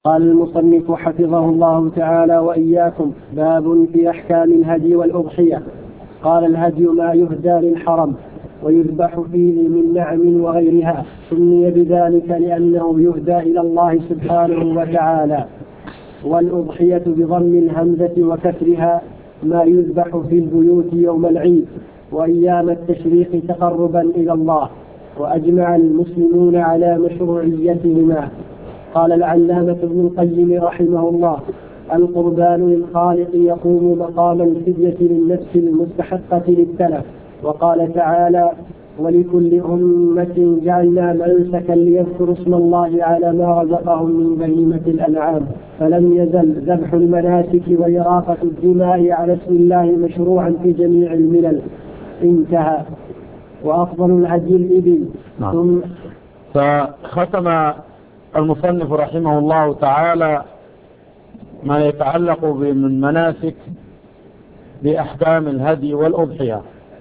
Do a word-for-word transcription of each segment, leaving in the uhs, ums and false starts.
قال المصنف حفظه الله تعالى وإياكم: باب في أحكام الهدي والأضحية. قال: الهدي ما يهدى للحرم ويذبح فيه من نعم وغيرها، سمي بذلك لأنه يهدى إلى الله سبحانه وتعالى. والأضحية بضم الهمزة وكسرها ما يذبح في البيوت يوم العيد وأيام التشريق تقربا إلى الله، وأجمع المسلمون على مشروعيتهما. قال العلامة ابن القيم رحمه الله: القربان للخالق يقوم مقام الفدية للنفس المستحقة للتلف. وقال تعالى: ولكل أمة جعلنا منسكا ليذكروا اسم الله على ما رزقهم من بهيمة الأنعام، فلم يزل ذبح المناسك وإراقة الدماء على اسم الله مشروعا في جميع الملل. انتهى. وأفضل الهدي الإبل. نعم. ثم فختم المصنف رحمه الله تعالى ما يتعلق بالمناسك بأحكام الهدي والأضحية.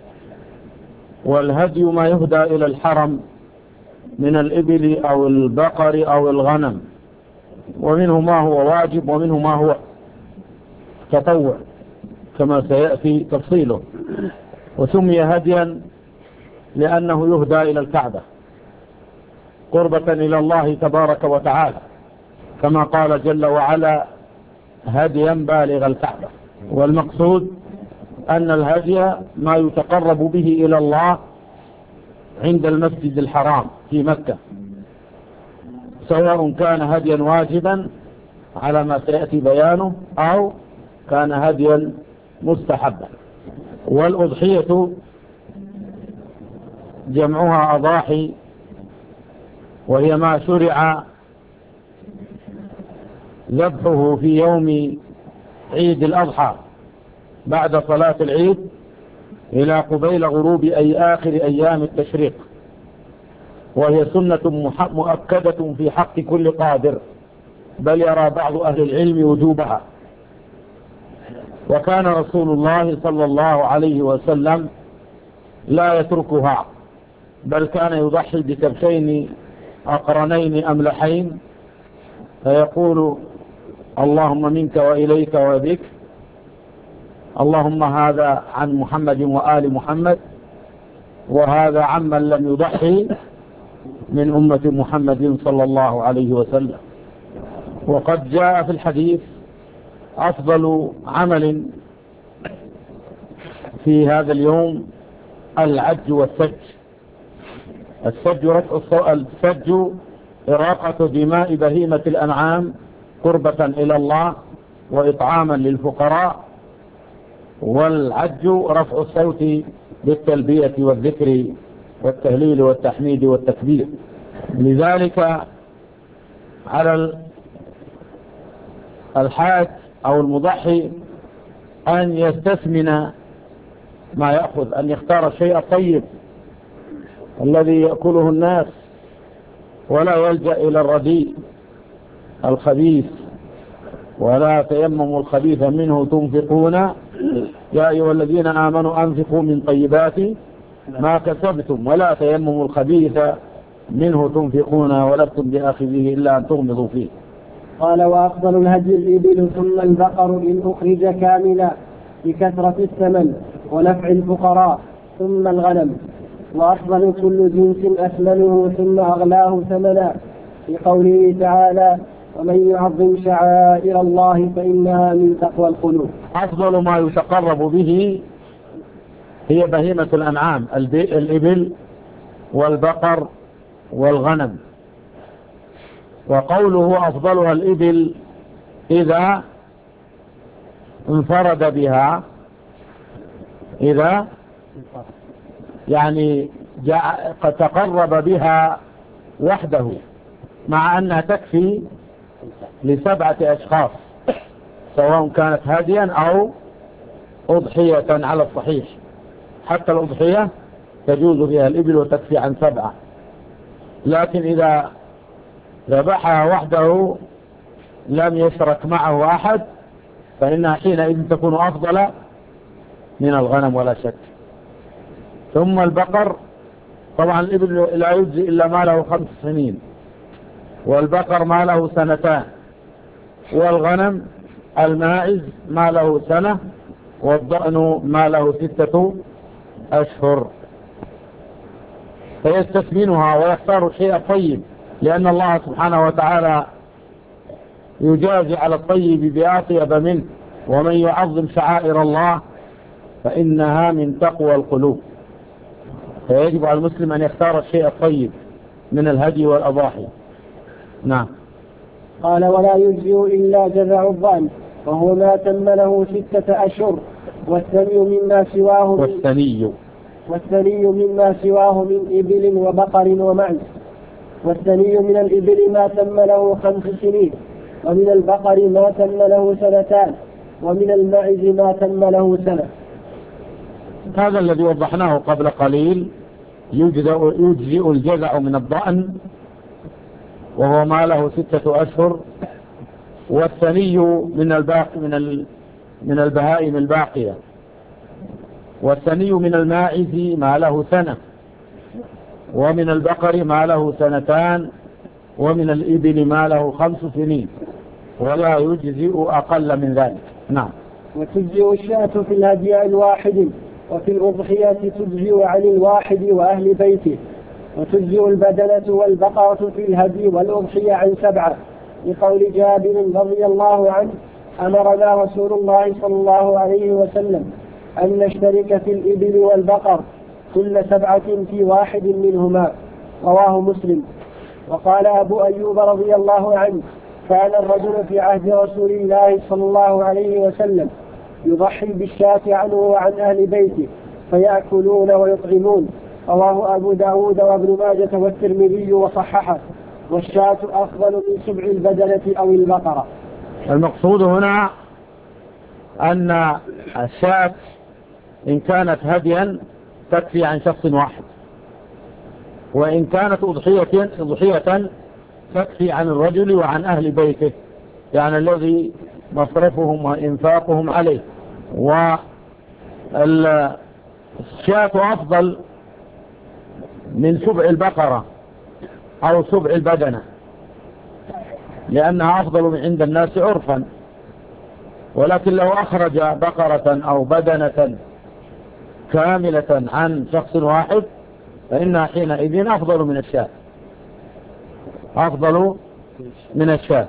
والهدي ما يهدى إلى الحرم من الإبل أو البقر أو الغنم، ومنه ما هو واجب ومنه ما هو تطوع كما سيأتي تفصيله. وسمي هديا لأنه يهدى إلى الكعبة قربة إلى الله تبارك وتعالى، كما قال جل وعلا: هديا بالغ الكعبة. والمقصود أن الهدي ما يتقرب به إلى الله عند المسجد الحرام في مكة، سواء كان هديا واجبا على ما سيأتي بيانه أو كان هديا مستحبا. والأضحية جمعها أضاحي، وهي ما شرع ذبحه في يوم عيد الأضحى بعد صلاة العيد إلى قبيل غروب أي آخر أيام التشريق، وهي سنة مؤكدة في حق كل قادر، بل يرى بعض أهل العلم وجوبها. وكان رسول الله صلى الله عليه وسلم لا يتركها، بل كان يضحي بكبشين أقرنين أملحين، فيقول: اللهم منك وإليك وبك، اللهم هذا عن محمد وآل محمد، وهذا عمن لم يضحي من أمة محمد صلى الله عليه وسلم. وقد جاء في الحديث: أفضل عمل في هذا اليوم العج والسج. السج رفع السج إراقة دماء بهيمة الأنعام قربة إلى الله وإطعاما للفقراء، والعج رفع الصوت بالتلبية والذكر والتهليل والتحميد والتكبير. لذلك على الحاج أو المضحي أن يستثمن ما يأخذ، أن يختار الشيء الطيب الذي يأكله الناس، ولا يلجأ إلى الرديء الخبيث. ولا تيمموا الخبيث منه تنفقون يا أيها الذين آمنوا أنفقوا من طيبات ما كسبتم ولا تيمموا الخبيث منه تنفقون ولستم بآخذه إلا أن تغمضوا فيه. قال: وأفضل الهدي الإبل، ثم البقر إن أخرج كاملا بكثرة الثمن ونفع الفقراء، ثم الغنم. وأفضل كل جنس أثمنه ثم أغلاه ثمنا، في قوله تعالى: ومن يعظم شعائر الله فإنها من تقوى القلوب. أفضل ما يتقرب به هي بهيمة الأنعام، الإبل والبقر والغنم. وقوله أفضلها الإبل إذا انفرد بها، إذا يعني قد تقرب بها وحده، مع أنها تكفي لسبعة أشخاص سواء كانت هديا أو أضحية على الصحيح. حتى الأضحية تجوز فيها الإبل وتكفي عن سبعة، لكن إذا ذبحها وحده لم يشرك معه أحد فإنها حينئذ تكون أفضل من الغنم ولا شك. ثم البقر، طبعا الإبل لا يجزي إلا ما له خمس سنين، والبقر ما له سنتان، والغنم الماعز ما له سنة، والضأن ما له ستة أشهر. فيستثمنها ويختار الشيء الطيب، لأن الله سبحانه وتعالى يجازي على الطيب بأطيب منه، ومن يعظم شعائر الله فإنها من تقوى القلوب. فيجب على المسلم أن يختار الشيء الطيب من الهدي والأضاحي. نعم. قال: ولا يجزئ إلا جذع الضأن، وهو ما تم له ستة أشهر، والثني مما سواه من والثني والثني مما سواه من إبل وبقر ومعز. والثني من الإبل ما تم له خمس سنين، ومن البقر ما تم له سنتان، ومن المعز ما تم له سنة. هذا الذي وضحناه قبل قليل. يجزئ الجزع من الضأن وهو ما له ستة أشهر، والثني من الباقي من من البهائم الباقية، والثني من الماعز ما له سنة، ومن البقر ما له سنتان، ومن الإبل ما له خمس سنين، ولا يجزئ أقل من ذلك. نعم. وتجزئ الشاة في الهدي الواحد، وفي الأضحية تجزئ عن الواحد وأهل بيته. وتجزئ البدنة والبقرة في الهدي والأضحية عن سبعة، لقول جابر رضي الله عنه: أمرنا رسول الله صلى الله عليه وسلم أن نشترك في الإبل والبقر كل سبعة في واحد منهما. رواه مسلم. وقال أبو أيوب رضي الله عنه: كان الرجل في عهد رسول الله صلى الله عليه وسلم يضحي بالشاة عنه وعن أهل بيته فيأكلون ويطعمون. رواه أبو داود وابن ماجة والترمذي وصححه. والشاة أفضل من سبع البدنة أو البقرة. المقصود هنا أن الشاة إن كانت هديا تكفي عن شخص واحد، وإن كانت أضحية أضحية تكفي عن الرجل وعن أهل بيته، يعني الذي مصرفهم وإنفاقهم عليه. والشاة أفضل من سبع البقرة أو سبع البدنة، لأنها أفضل من عند الناس عرفا. ولكن لو أخرج بقرة أو بدنة كاملة عن شخص واحد فإنها حينئذ أفضل من الشاة، أفضل من الشاة.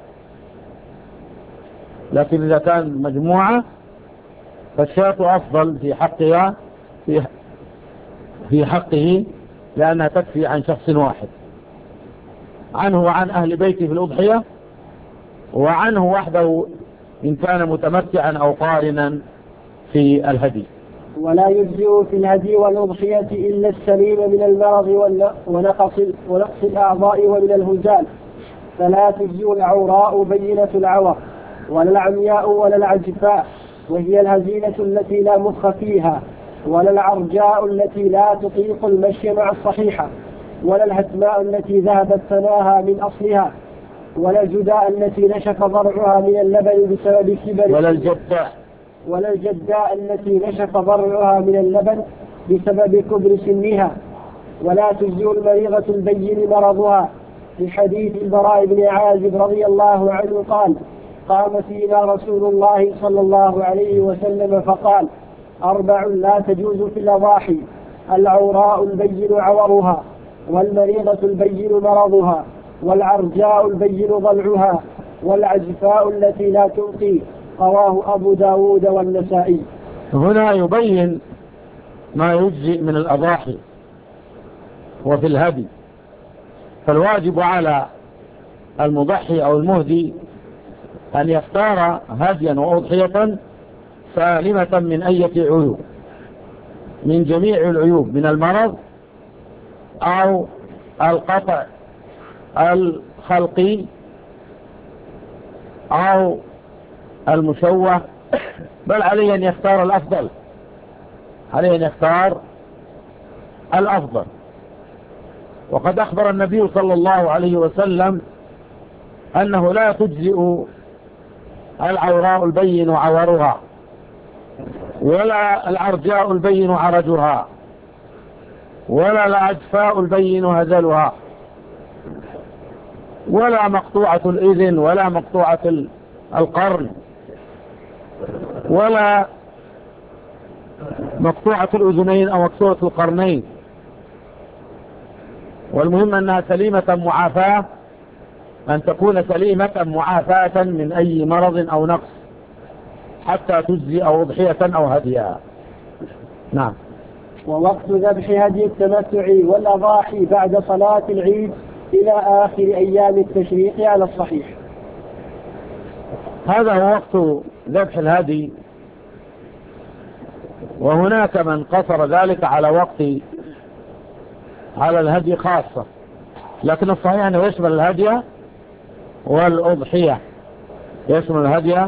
لكن إذا كان مجموعة فالشاة أفضل في حقها في في حقه، لأنها تكفي عن شخص واحد، عنه وعن أهل بيته في الأضحية، وعنه وحده إن كان متمتعا أو قارنا في الهدي. ولا يجزئ في الهدي والأضحية إلا السليم من المرض ونقص ونقص الأعضاء ومن الهزال، فلا تجزئ العوراء بينة العور، ولا العمياء ولا العجفاء وهي الهزيلة التي لا مخ فيها، ولا العرجاء التي لا تطيق المشي مع الصحيحة، ولا الهتماء التي ذهبت ثناها من أصلها، ولا الجداء التي نشف ضرعها من اللبن بسبب كبر، ولا الجداء ولا الجداء التي نشف ضرعها من اللبن بسبب كبر سنها. ولا تجزئ المريضة البين مرضها، في حديث البراء بن عازب رضي الله عنه قال: قام فينا رسول الله صلى الله عليه وسلم فقال: أربع لا تجوز في الأضاحي: العوراء البين عورها، والمريضة البين مرضها، والعرجاء البين ضلعها، والعجفاء التي لا تنقي. رواه أبو داود والنسائي. هنا يبين ما يجزئ من الأضاحي وفي الهدي. فالواجب على المضحي أو المهدي أن يختار هديا وأضحية سالمة من أي عيوب، من جميع العيوب، من المرض أو القطع الخلقي أو المشوه، بل عليه أن يختار الأفضل، عليه أن يختار الأفضل. وقد أخبر النبي صلى الله عليه وسلم أنه لا تجزئ العوراء البين عورها، ولا العرجاء البين عرجها، ولا العجفاء البين هزلها، ولا مقطوعة الإذن، ولا مقطوعة القرن ولا مقطوعة الأذنين أو مكسورة القرنين، والمهم أنها سليمة معافاة، أن تكون سليمة معافاة من أي مرض أو نقص حتى تجزي أو أضحية أو هديها. نعم. ووقت ذبح هدي التمتع والأضاحي بعد صلاة العيد إلى آخر أيام التشريق على الصحيح. هذا هو وقت ذبح الهدي، وهناك من قصر ذلك على وقت على الهدي خاصة، لكن الصحيح أنه يشمل الهدي والأضحية، يشمل الهدي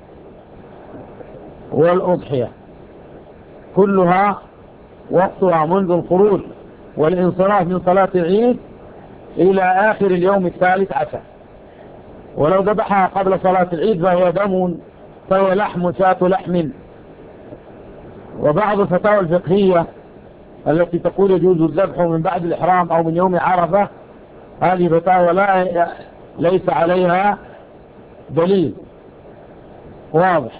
والأضحية كلها وقتها منذ الخروج والانصراف من صلاة العيد إلى آخر اليوم الثالث عشر. ولو ذبحها قبل صلاة العيد فهي دم، فهو لحم، شاة لحم. وبعض الفتاوى الفقهية التي تقول يجوز الذبح من بعد الإحرام أو من يوم عرفة، هذه فتاوى لا ليس عليها دليل واضح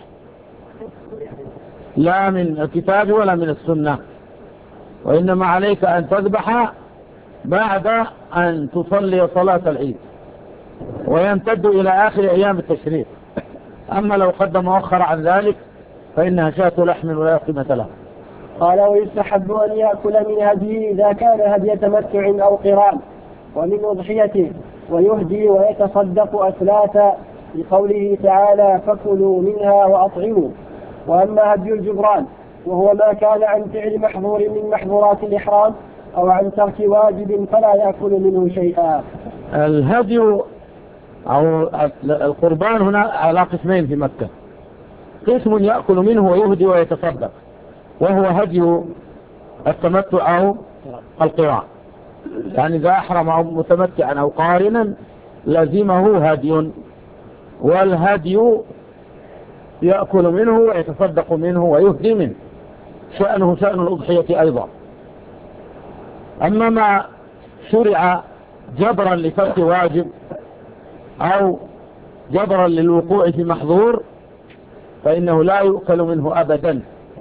لا من الكتاب ولا من السنة، وإنما عليك أن تذبح بعد أن تصلي صلاة العيد ويمتد إلى آخر أيام التشريق. أما لو قدم مؤخر عن ذلك فإنها شاة لحم ولا قيمة لها. قال ويستحب أن يأكل من هديه إذا كان هدي تمتع أو قران، ومن أضحيته، ويهدي ويتصدق أثلاثا لقوله تعالى فكلوا منها وأطعموا. وأما هدي الجبران وهو ما كان عن فعل محظور من محظورات الإحرام أو عن ترك واجب فلا يأكل منه شيئا. الهدي أو القربان هنا على قسمين في مكة، قسم يأكل منه ويهدي ويتصدق، وهو هدي التمتع أو القران، يعني إذا أحرم أو متمتعا أو قارنا لازمه هدي، والهدي يأكل منه ويتصدق منه ويهدي منه، شأنه شأن الأضحية أيضا. أما ما شرع جبرا لفرق واجب أو جبرا للوقوع في محظور فإنه لا يؤكل منه أبدا،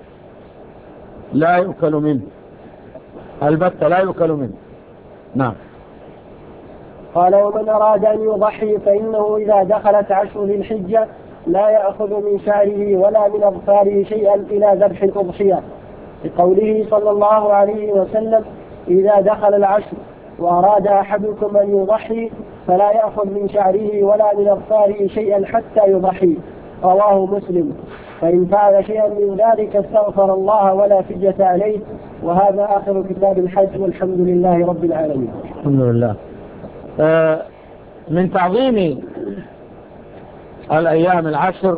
لا يؤكل منه البتة، لا يؤكل منه. نعم. قال ومن أراد أن يضحي فإنه إذا دخلت عشر ذي الحجة لا يأخذ من شعره ولا من أظفاره شيئا إلى ذبح الأضحية، لقوله صلى الله عليه وسلم إذا دخل العشر وأراد أحدكم أن يضحي فلا يأخذ من شعره ولا من أظفاره شيئا حتى يضحي، رواه مسلم. فإن فعل شيئا من ذلك استغفر الله ولا فدية عليه. وهذا آخر كتاب الحج، والحمد لله رب العالمين. الحمد لله. آه من تعظيم الأيام العشر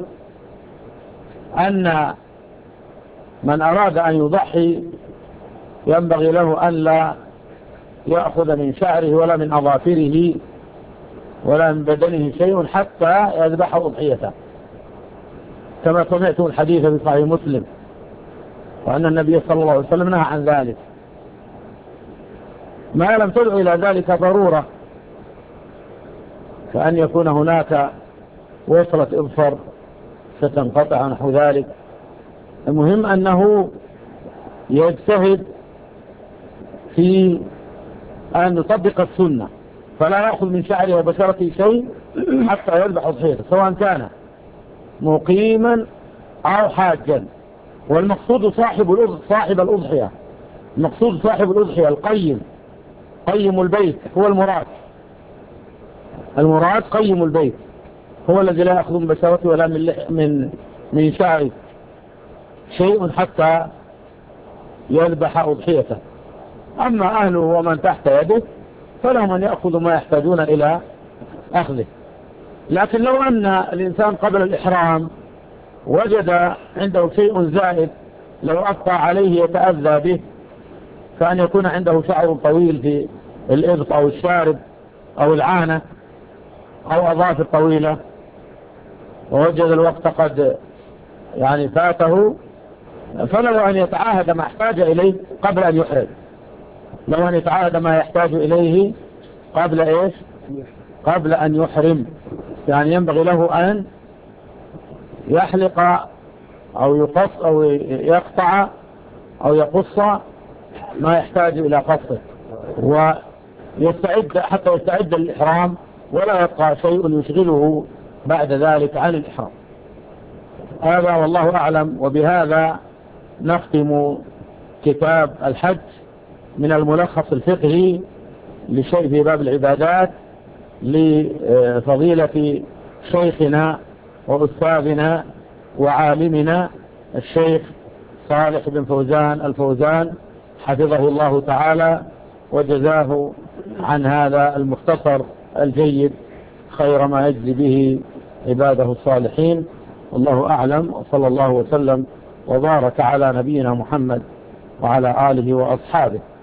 أن من أراد أن يضحي ينبغي له أن لا يأخذ من شعره ولا من أظافره ولا من بدنه شيء حتى يذبح أضحيته، كما سمعتم الحديث في صحيح مسلم، وأن النبي صلى الله عليه وسلم نهى عن ذلك، ما لم تدعو إلى ذلك ضرورة، كأن يكون هناك وصلة إظفر ستنقطع نحو ذلك. المهم أنه يجتهد في أن يطبق السنة، فلا يأخذ من شعره وبشرته شيء حتى يذبح أضحيته، سواء كان مقيما أو حاجا. والمقصود صاحب صاحب الأضحية، المقصود صاحب الأضحية القيم، قيم البيت هو المراد، المراد قيم البيت هو الذي لا يأخذ من بشرته ولا من من من شعره شيء حتى يذبح أضحيته. أما أهله ومن تحت يده فلهم أن يأخذوا ما يحتاجون إلى أخذه. لكن لو أن الإنسان قبل الإحرام وجد عنده شيء زائد لو أبقى عليه يتأذى به، كأن يكون عنده شعر طويل في الإبط أو الشارب أو العانة أو أظافر طويلة، ووجد الوقت قد يعني فاته، فلو أن يتعاهد ما احتاج إليه قبل أن يحرم، لو أن يتعاهد ما يحتاج إليه قبل إيش؟ قبل أن يحرم، يعني ينبغي له أن يحلق أو يقص أو يقطع أو يقص ما يحتاج إلى قصه، ويستعد حتى يستعد للإحرام ولا يبقى شيء يشغله بعد ذلك عن الإحرام. هذا والله أعلم. وبهذا نختم كتاب الحج من الملخص الفقهي لشيء في باب العبادات لفضيلة شيخنا وأستاذنا وعالمنا الشيخ صالح بن فوزان الفوزان حفظه الله تعالى وجزاه عن هذا المختصر الجيد خير ما يجزي به عباده الصالحين. والله أعلم، وصلى الله وسلم وبارك على نبينا محمد وعلى آله وأصحابه.